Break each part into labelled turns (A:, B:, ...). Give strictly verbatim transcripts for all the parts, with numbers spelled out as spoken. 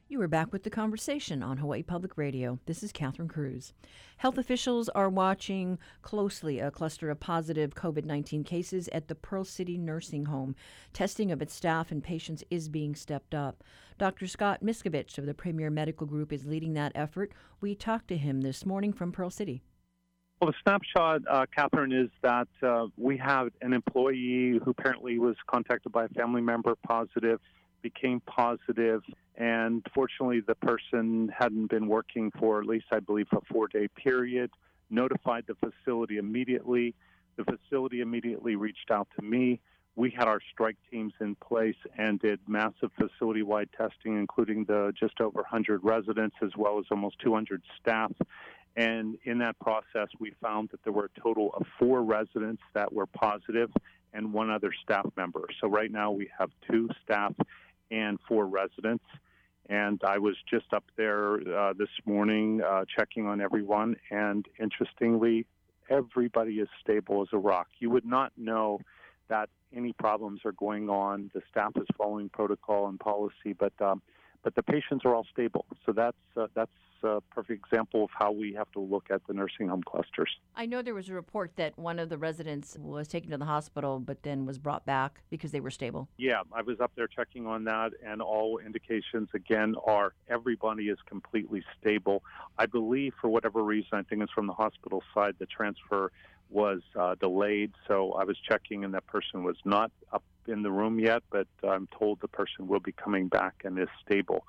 A: You are back with the conversation on Hawaii Public Radio. This is Catherine Cruz. Health officials are watching closely a cluster of positive COVID nineteen cases at the Pearl City Nursing Home. Testing of its staff and patients is being stepped up. Doctor Scott Miskovich of the Premier Medical Group is leading that effort. We talked to him this morning from Pearl City.
B: Well, the snapshot, uh, Catherine, is that uh, we have an employee who apparently was contacted by a family member positive, became positive, and fortunately the person hadn't been working for at least, I believe, a four-day period, notified the facility immediately. The facility immediately reached out to me. We had our strike teams in place and did massive facility-wide testing, including the just over one hundred residents as well as almost two hundred staff. And in that process, we found that there were a total of four residents that were positive and one other staff member. So right now we have two staff and four residents. And I was just up there uh, this morning uh, checking on everyone. And interestingly, everybody is stable as a rock. You would not know that any problems are going on. The staff is following protocol and policy, but um, but the patients are all stable. So that's uh, that's a perfect example of how we have to look at the nursing home clusters.
A: I know there was a report that one of the residents was taken to the hospital but then was brought back because they were stable.
B: Yeah, I was up there checking on that, and all indications, again, are everybody is completely stable. I believe, for whatever reason, I think it's from the hospital side, the transfer was uh, delayed, so I was checking, and that person was not up in the room yet, but I'm told the person will be coming back and is stable.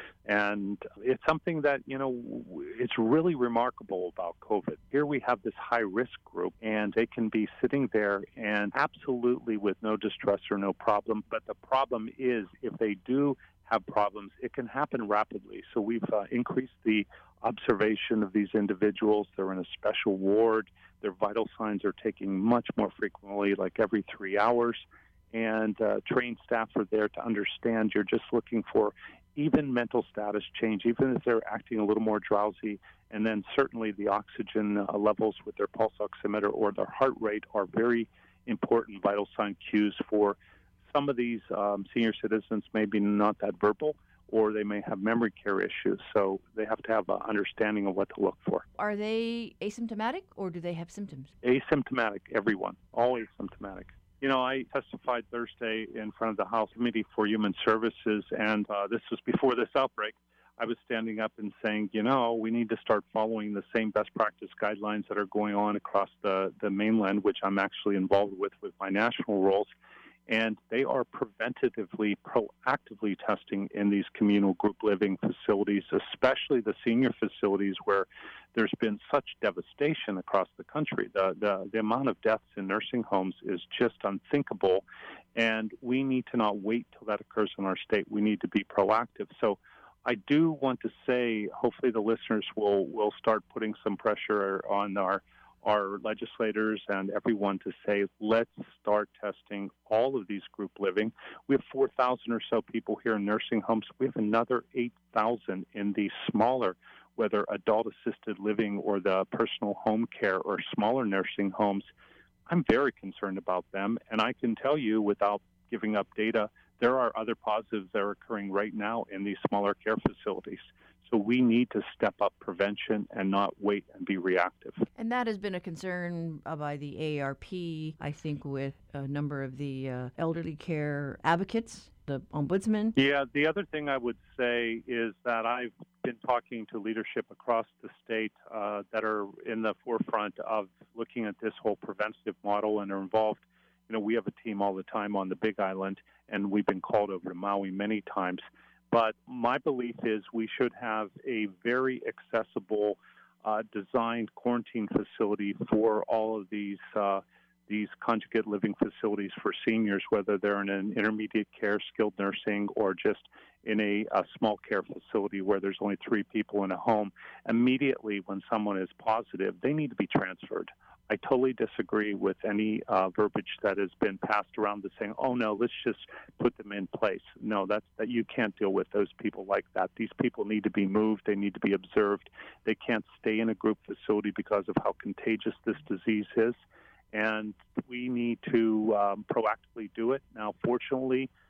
B: And it's something that, you know, it's really remarkable about COVID. Here we have this high-risk group, and they can be sitting there and absolutely with no distress or no problem. But the problem is, if they do have problems, it can happen rapidly. So we've uh, increased the observation of these individuals. They're in a special ward. Their vital signs are taken much more frequently, like every three hours. And uh, trained staff are there to understand you're just looking for even mental status change, even if they're acting a little more drowsy. And then certainly the oxygen uh, levels with their pulse oximeter or their heart rate are very important vital sign cues for some of these um, senior citizens, maybe not that verbal, or they may have memory care issues. So they have to have an understanding of what to look for.
A: Are they asymptomatic or do they have symptoms?
B: Asymptomatic, everyone, all asymptomatic. You know, I testified Thursday in front of the House Committee for Human Services, and uh, this was before this outbreak. I was standing up and saying, you know, we need to start following the same best practice guidelines that are going on across the, the mainland, which I'm actually involved with with my national roles. And they are preventatively, proactively testing in these communal group living facilities, especially the senior facilities where there's been such devastation across the country. The, the, the amount of deaths in nursing homes is just unthinkable, and we need to not wait till that occurs in our state. We need to be proactive. So I do want to say, hopefully the listeners will, will start putting some pressure on our our legislators and everyone to say, let's start testing all of these group living. We have four thousand or so people here in nursing homes. We have another eight thousand in the smaller, whether adult-assisted living or the personal home care or smaller nursing homes. I'm very concerned about them, and I can tell you without giving up data, there are other positives that are occurring right now in these smaller care facilities. So we need to step up prevention and not wait and be reactive.
A: And that has been a concern uh, by the A A R P, I think, with a number of the uh, elderly care advocates, the ombudsman.
B: Yeah, the other thing I would say is that I've been talking to leadership across the state uh, that are in the forefront of looking at this whole preventative model and are involved. You know, we have a team all the time on the Big Island, and we've been called over to Maui many times. But my belief is we should have a very accessible, uh, designed quarantine facility for all of these uh, these conjugate living facilities for seniors, whether they're in an intermediate care, skilled nursing, or just in a, a small care facility where there's only three people in a home. Immediately when someone is positive, they need to be transferred. I totally disagree with any uh, verbiage that has been passed around to saying, oh, no, let's just put them in place. No, that's that you can't deal with those people like that. These people need to be moved. They need to be observed. They can't stay in a group facility because of how contagious this disease is. And we need to um, proactively do it. Now, fortunately,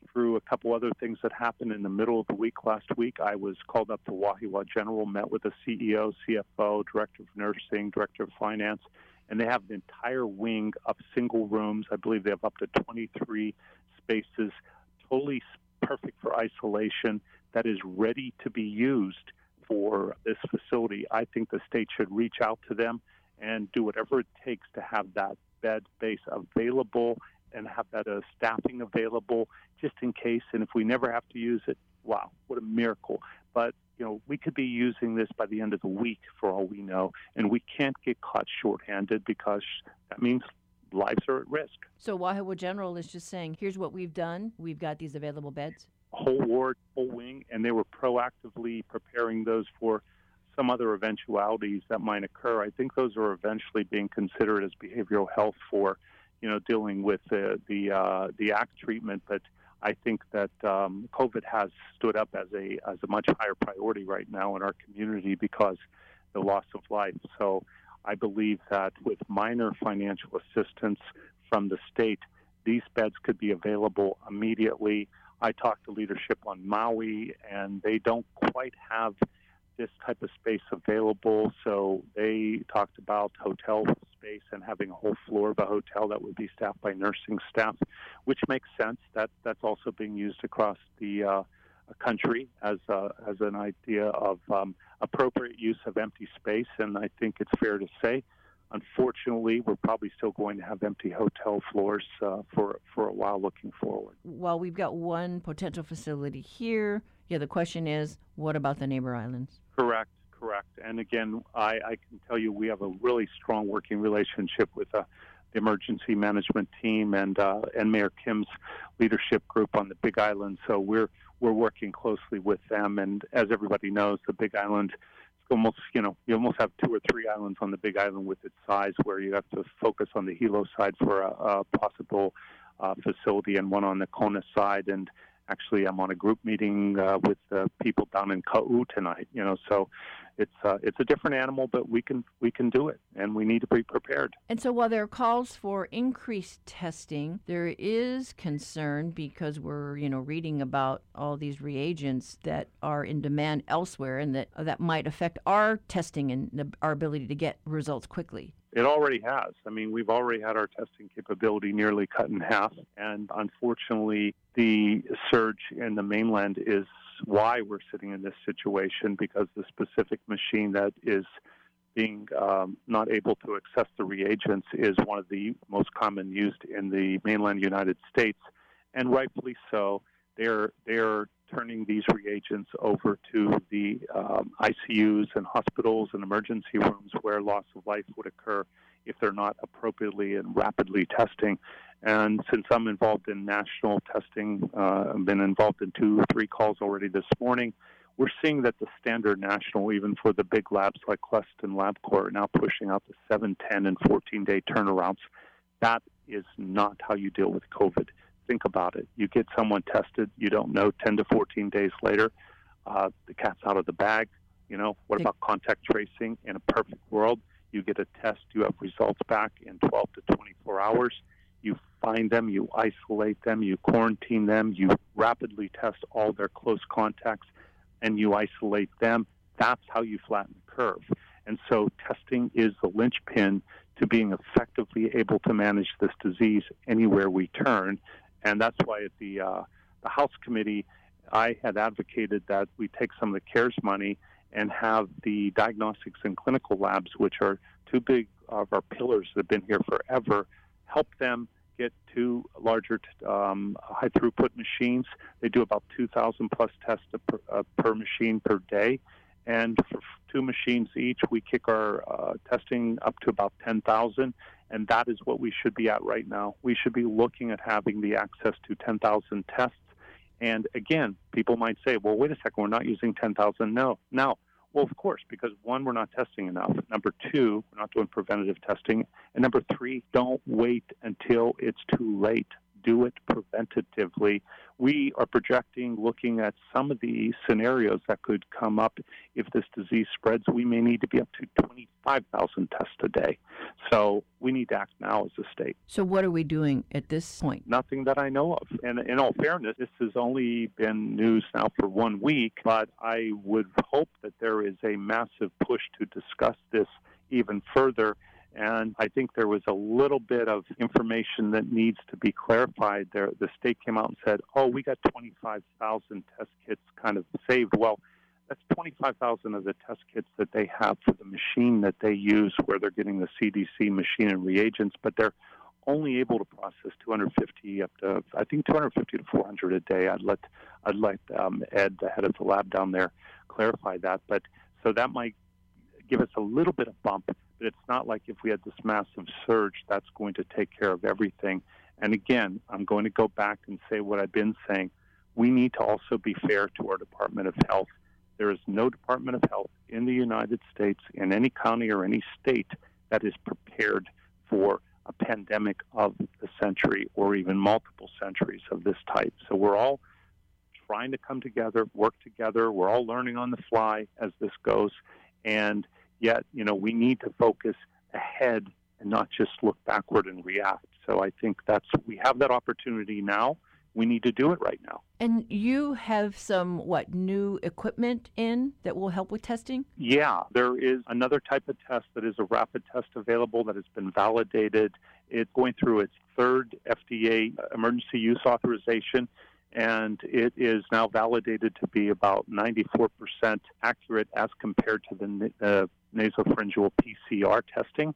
B: through a couple other things that happened in the middle of the week last week. I was called up to Wahiawa General, met with the C E O, C F O, Director of Nursing, Director of Finance, and they have an entire wing of single rooms. I believe they have up to twenty-three spaces, totally perfect for isolation, that is ready to be used for this facility. I think the state should reach out to them and do whatever it takes to have that bed base available and have that uh, staffing available just in case. And if we never have to use it, wow, what a miracle. But, you know, we could be using this by the end of the week for all we know, and we can't get caught shorthanded because that means lives are at risk.
A: So Wahiawa General is just saying, here's what we've done. We've got these available beds.
B: Whole ward, whole wing, and they were proactively preparing those for some other eventualities that might occur. I think those are eventually being considered as behavioral health for, you know, dealing with the the uh, the A C T treatment. But I think that um, COVID has stood up as a as a much higher priority right now in our community because the loss of life. So I believe that with minor financial assistance from the state, these beds could be available immediately. I talked to leadership on Maui, and they don't quite have this type of space available, so they talked about hotel space and having a whole floor of a hotel that would be staffed by nursing staff, which makes sense. That that's also being used across the uh, country as uh, as an idea of um, appropriate use of empty space, and I think it's fair to say, unfortunately, we're probably still going to have empty hotel floors uh, for for a while looking forward.
A: Well, we've got one potential facility here. Yeah, the question is, what about the neighbor islands?
B: Correct, correct. And again, I, I can tell you we have a really strong working relationship with uh, the emergency management team and uh, and Mayor Kim's leadership group on the Big Island. So we're we're working closely with them. And as everybody knows, the Big Island, almost, you know, you almost have two or three islands on the Big Island with its size, where you have to focus on the Hilo side for a, a possible uh, facility and one on the Kona side. And actually, I'm on a group meeting uh, with uh, people down in Ka'u tonight. You know, so it's uh, it's a different animal, but we can we can do it, and we need to be prepared.
A: And so, while there are calls for increased testing, there is concern because we're you know reading about all these reagents that are in demand elsewhere, and that uh, that might affect our testing and the, our ability to get results quickly.
B: It already has. I mean, we've already had our testing capability nearly cut in half, and unfortunately, the surge in the mainland is why we're sitting in this situation, because the specific machine that is being um, not able to access the reagents is one of the most common used in the mainland United States, and rightfully so. They're they're turning these reagents over to the um, I C Us and hospitals and emergency rooms where loss of life would occur if they're not appropriately and rapidly testing. And since I'm involved in national testing, uh, I've been involved in two or three calls already this morning, we're seeing that the standard national, even for the big labs like Quest and LabCorp, are now pushing out the seven, ten, and fourteen-day turnarounds. That is not how you deal with COVID. Think about it. You get someone tested, you don't know, ten to fourteen days later, uh, the cat's out of the bag. You know, what about contact tracing? In a perfect world, you get a test, you have results back in twelve to twenty-four hours. You find them, you isolate them, you quarantine them, you rapidly test all their close contacts, and you isolate them. That's how you flatten the curve. And so testing is the linchpin to being effectively able to manage this disease anywhere we turn. And that's why at the uh, the House Committee, I had advocated that we take some of the CARES money and have the diagnostics and clinical labs, which are two big of our pillars that have been here forever, help them get two larger um, high-throughput machines. They do about two thousand plus tests per, uh, per machine per day. And for two machines each, we kick our uh, testing up to about ten thousand. And that is what we should be at right now. We should be looking at having the access to ten thousand tests. And again, people might say, well, wait a second, we're not using ten thousand. No, no. Well, of course, because one, we're not testing enough. Number two, we're not doing preventative testing. And number three, don't wait until it's too late. do it preventatively. We are projecting, looking at some of the scenarios that could come up if this disease spreads. We may need to be up to twenty-five thousand tests a day. So we need to act now as a state.
A: So what are we doing at this point?
B: Nothing that I know of. And in all fairness, this has only been news now for one week, but I would hope that there is a massive push to discuss this even further. And I think there was a little bit of information that needs to be clarified there. The state came out and said, oh, we got twenty-five thousand test kits kind of saved. Well, that's twenty-five thousand of the test kits that they have for the machine that they use where they're getting the C D C machine and reagents, but they're only able to process two hundred fifty up to, I think, two hundred fifty to four hundred a day. I'd let, I'd let um, Ed, the head of the lab down there, clarify that. But so that might give us a little bit of bump. But it's not like if we had this massive surge, that's going to take care of everything. And again, I'm going to go back and say what I've been saying. We need to also be fair to our Department of Health. There is no Department of Health in the United States, in any county or any state, that is prepared for a pandemic of the century or even multiple centuries of this type. So we're all trying to come together, work together. We're all learning on the fly as this goes. And yet, you know, we need to focus ahead and not just look backward and react. So I think that's, we have that opportunity now. We need to do it right now.
A: And you have some, what, new equipment in that will help with testing?
B: Yeah, there is another type of test that is a rapid test available that has been validated. It's going through its third F D A emergency use authorization, and it is now validated to be about ninety-four percent accurate as compared to the uh, nasopharyngeal P C R testing,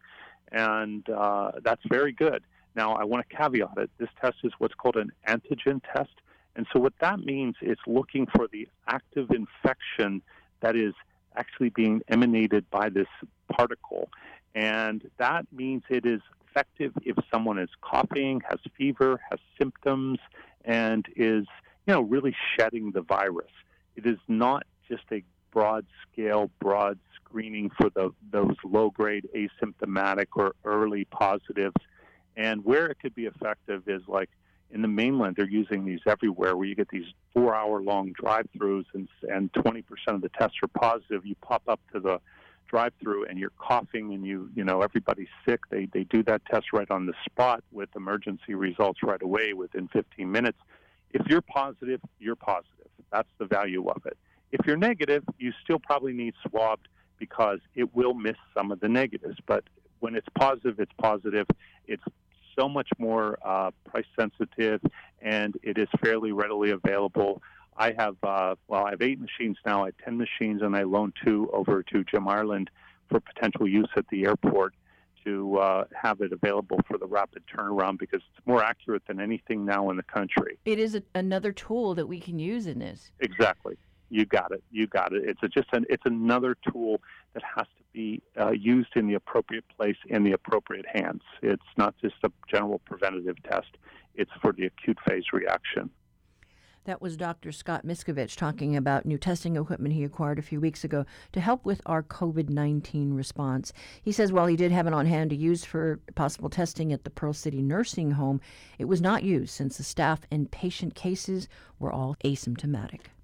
B: and uh, that's very good. Now, I want to caveat it. This test is what's called an antigen test, and so what that means is looking for the active infection that is actually being emanated by this particle, and that means it is effective if someone is coughing, has fever, has symptoms, and is, you know, really shedding the virus. It is not just a broad-scale, broad screening for the, those low-grade asymptomatic or early positives. And where it could be effective is like in the mainland, they're using these everywhere where you get these four-hour-long drive-thrus and, and twenty percent of the tests are positive. You pop up to the drive-through and you're coughing and you, you know, everybody's sick. They, they do that test right on the spot with emergency results right away within fifteen minutes. If you're positive, you're positive. That's the value of it. If you're negative, you still probably need swabbed because it will miss some of the negatives. But when it's positive, it's positive. It's so much more uh, price sensitive, and it is fairly readily available. I have, uh, well, I have eight machines now. I have ten machines, and I loaned two over to Jim Ireland for potential use at the airport to uh, have it available for the rapid turnaround because it's more accurate than anything now in the country.
A: It is a, another tool that we can use in this.
B: Exactly. You got it. You got it. It's a, just an, it's another tool that has to be uh, used in the appropriate place in the appropriate hands. It's not just a general preventative test. It's for the acute phase reaction.
A: That was Doctor Scott Miskovich talking about new testing equipment he acquired a few weeks ago to help with our COVID nineteen response. He says while he did have it on hand to use for possible testing at the Pearl City Nursing Home, it was not used since the staff and patient cases were all asymptomatic.